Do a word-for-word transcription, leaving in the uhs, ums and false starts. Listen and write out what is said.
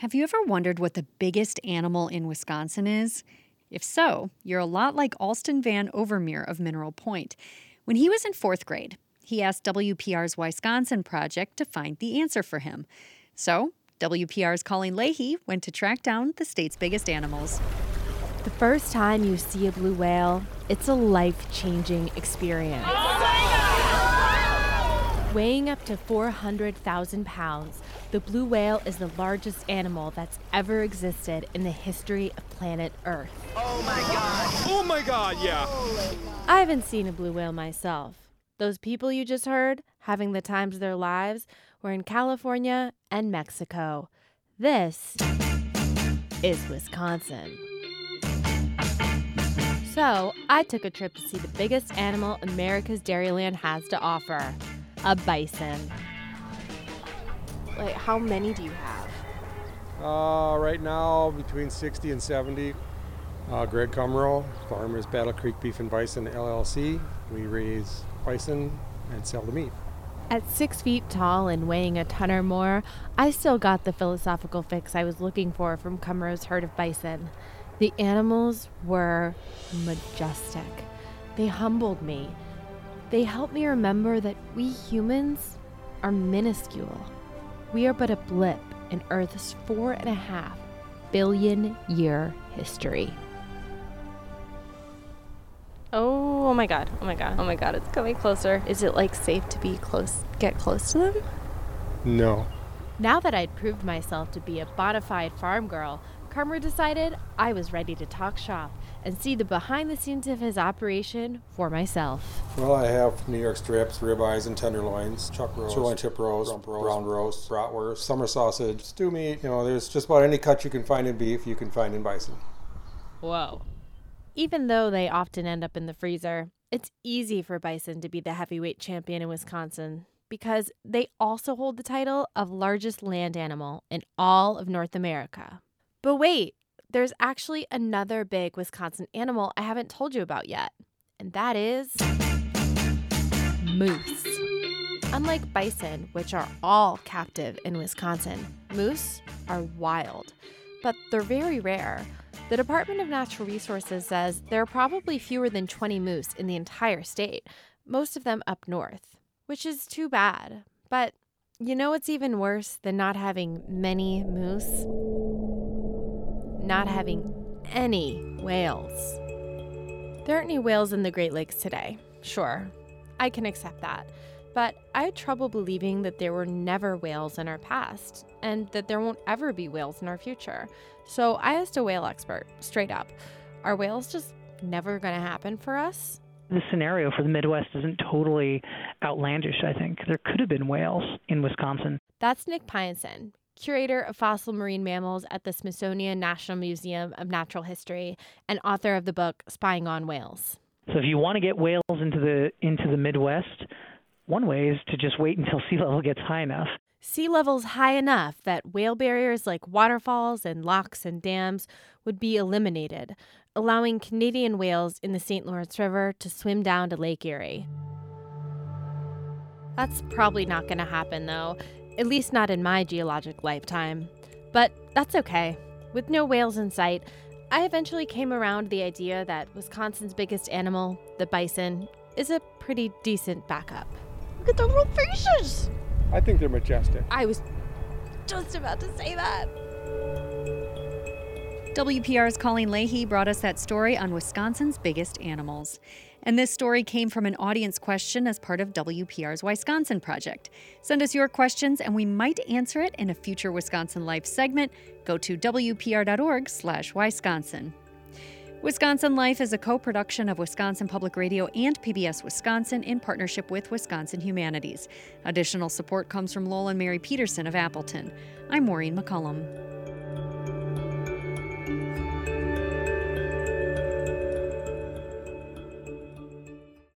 Have you ever wondered what the biggest animal in Wisconsin is? If so, you're a lot like Alston Van Overmeer of Mineral Point. When he was in fourth grade, he asked W P R's Wisconsin Project to find the answer for him. So, W P R's Colleen Leahy went to track down the state's biggest animals. The first time you see a blue whale, it's a life-changing experience. Oh my God! Weighing up to four hundred thousand pounds, the blue whale is the largest animal that's ever existed in the history of planet Earth. Oh my God! Oh my God, yeah! I haven't seen a blue whale myself. Those people you just heard having the times of their lives were in California and Mexico. This is Wisconsin. So, I took a trip to see the biggest animal America's dairyland has to offer, a bison. Like, how many do you have? Uh, right now, between sixty and seventy. Uh, Greg Cumrow, farmers Battle Creek Beef and Bison L L C. We raise bison and sell the meat. At six feet tall and weighing a ton or more, I still got the philosophical fix I was looking for from Cumrow's herd of bison. The animals were majestic. They humbled me. They helped me remember that we humans are minuscule. We are but a blip in Earth's four and a half billion year history. Oh, oh my God, oh my God, oh my God, it's coming closer. Is it like safe to be close, get close to them? No. Now that I'd proved myself to be a bona fide farm girl, Cumrow decided I was ready to talk shop and see the behind the scenes of his operation for myself. Well, I have New York strips, ribeyes, and tenderloins, chuck roast, sirloin chip roast, rump roast, brown roast, bratwurst, summer sausage, stew meat. You know, there's just about any cut you can find in beef, you can find in bison. Whoa. Even though they often end up in the freezer, it's easy for bison to be the heavyweight champion in Wisconsin because they also hold the title of largest land animal in all of North America. But wait, there's actually another big Wisconsin animal I haven't told you about yet, and that is moose. Unlike bison, which are all captive in Wisconsin, moose are wild, but they're very rare. The Department of Natural Resources says there are probably fewer than twenty moose in the entire state, most of them up north, which is too bad. But you know what's even worse than not having many moose? Not having any whales. There aren't any whales in the Great Lakes today. Sure, I can accept that. But I had trouble believing that there were never whales in our past and that there won't ever be whales in our future. So I asked a whale expert, straight up, are whales just never going to happen for us? The scenario for the Midwest isn't totally outlandish, I think. There could have been whales in Wisconsin. That's Nick Pienson, curator of fossil marine mammals at the Smithsonian National Museum of Natural History and author of the book Spying on Whales. So if you want to get whales into the into the Midwest, one way is to just wait until sea level gets high enough. Sea level's high enough that whale barriers like waterfalls and locks and dams would be eliminated, allowing Canadian whales in the Saint Lawrence River to swim down to Lake Erie. That's probably not going to happen, though, at least not in my geologic lifetime. But that's okay. With no whales in sight, I eventually came around to the idea that Wisconsin's biggest animal, the bison, is a pretty decent backup. Look at the little faces! I think they're majestic. I was just about to say that. W P R's Colleen Leahy brought us that story on Wisconsin's biggest animals. And this story came from an audience question as part of W P R's Wisconsin Project. Send us your questions and we might answer it in a future Wisconsin Life segment. Go to W P R dot org slash Wisconsin. Wisconsin Life is a co-production of Wisconsin Public Radio and P B S Wisconsin in partnership with Wisconsin Humanities. Additional support comes from Lowell and Mary Peterson of Appleton. I'm Maureen McCullum.